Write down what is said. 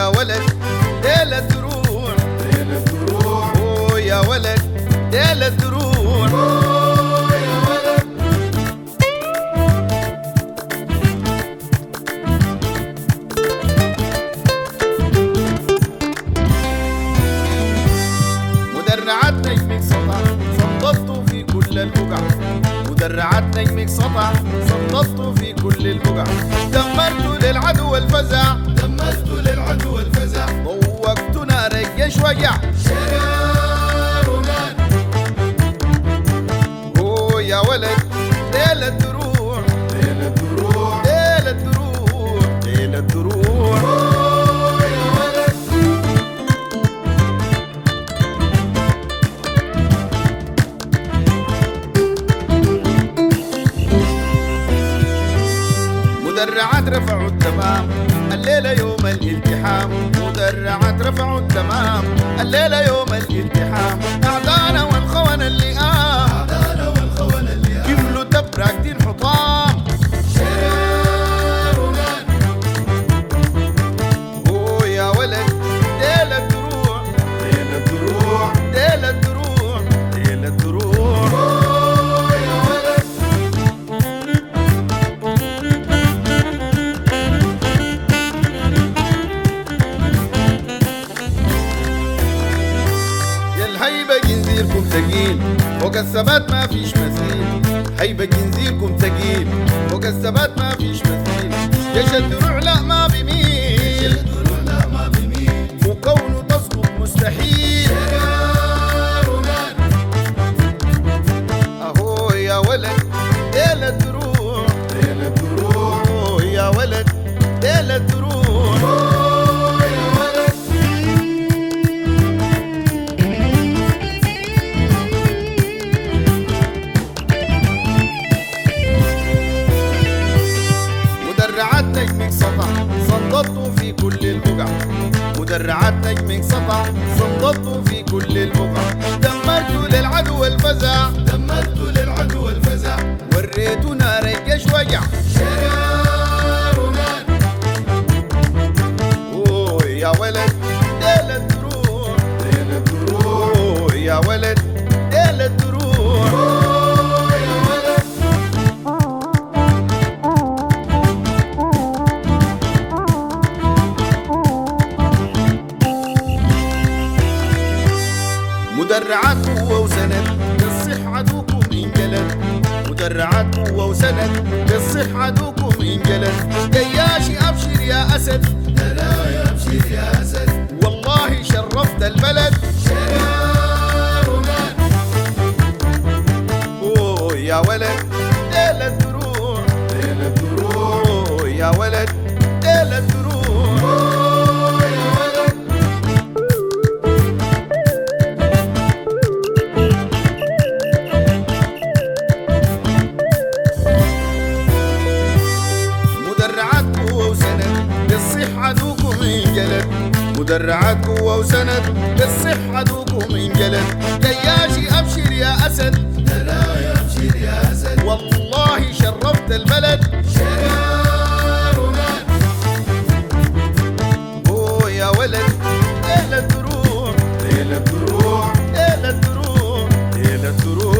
ولد ليلة تروح، ليلة تروح، أوه يا ولد ليلة تروح، أوه يا ولد. مدرعات نجمك سطع سلطته في كل البقع، مدرعات نجمك سطع سلطته في كل البقع، دمرت للعدو الفزع، دمرت للعدو الفزع، ضوقت نار الجيش وجع، شرارنا هو يا ولد ليلة تروح، ليلة تروح، ليلة تروح، ليلة تروح، أوه يا ولد. مدرعات رفعوا التمام الليلة يوم الالتحام، مدرعات رفعوا التمام الليلة يوم الالتحام، أعدانا والخونة اللئام، أعدانا والخونة اللئام، كملوا تبراكتين حطام، شرارنا هو يا ولد ليلة تروح، ليلة تروح، ليلة تروح، ليلة تروح، أوه يا ولد. هيبة جنزيركم ثقيل فوق الثبات ما فيش مثيل، هيبة جنزيركم ثقيل فوق الثبات ما فيش مثيل، جيش الدروع لا ما بيميل، جيش الدروع لا ما بيميل، وكونه تسقط مستحيل، شرارنا اهو يا ولد ليلة تروح، ليلة تروح، أوه يا ولد ليلة تروح، أوه يا ولد. مدرعات نجمك سطع صندته في كل البقع، مدرعات نجمك سطع صندته في كل البقع، دمرت للعدو الفزع، دمرت للعدو الفزع، وريت نار الجيش وجع، شرارنا اوه يا ولد ليلة تروح، ليلة تروح، اوه يا ولد ليلة تروح، أوه يا ولد. مدرعات قوة وسند للصح عدوكم انجلد، مدرعات قوة وسند للصح عدوكم انجلد، جياشي ابشر يا اسد، لا ابشر يا اسد، والله شرفت البلد، شرارنا اوه يا ولد ليلة تروح، ليلة تروح، اوه يا ولد ليلة تروح، أوه يا ولد. مدرعات قوة وسند للصح عدوكم انجلد، مدرعات قوة وسند للصح عدوكم انجلد، جياشي ابشر يا اسد، لا ابشر يا اسد، والله شرفت البلد، شرارنا اوه يا ولد ليلة تروح، ليلة تروح، ليلة تروح، ليلة تروح.